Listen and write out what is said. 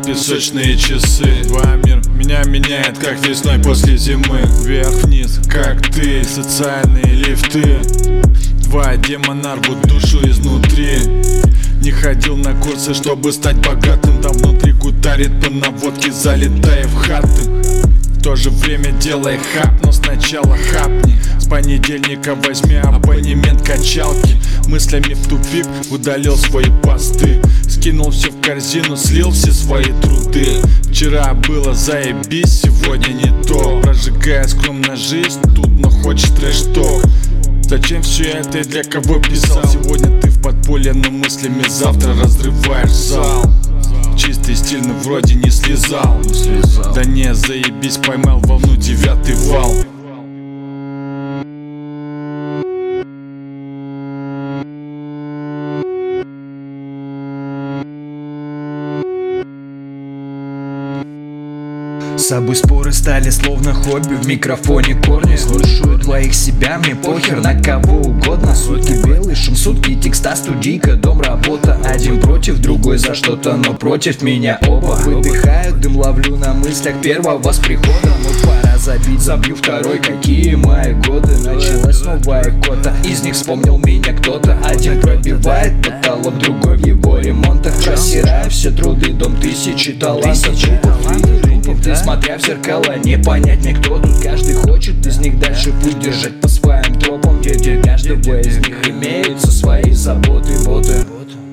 песочные часы. Два мира меня меняет, как весной после зимы. Вверх-вниз, как ты, социальные лифты. Два демона рвут душу изнутри. Не ходил на курсы, чтобы стать богатым. Там внутри кутарит по наводке, залетая в хаты. В то же время делай хап, но сначала хапни. С понедельника возьми абонемент качалки. Мыслями в тупик удалил свои посты. Скинул все в корзину, слил все свои труды. Вчера было заебись, сегодня не то. Прожигая скромно жизнь, тут но хочешь трэш-ток. Зачем все это и для кого писал? Сегодня ты в подполье, но мыслями завтра разрываешь зал. Чистый, стильный, вроде не слезал. Да не, заебись, поймал волну, 9-й вал. С собой споры стали словно хобби. В микрофоне корни. Слушаю двоих себя, мне похер на кого угодно. Сутки белый шум, сутки текста, студийка, дом, работа. Один против, другой за что-то, но против меня оба. Выдыхаю, дым ловлю на мыслях первого с приходом. Ну пора забить, забью второй, какие мои годы. Началась новая кота, из них вспомнил меня кто-то. Один пробивает потолок, другой в его ремонтах. Просираю все труды, дом тысячи талантов. Ты, смотря в зеркало, не понять мне кто тут. Каждый хочет из них дальше путь держать по своим тропам, где каждого из них имеются свои заботы, боты.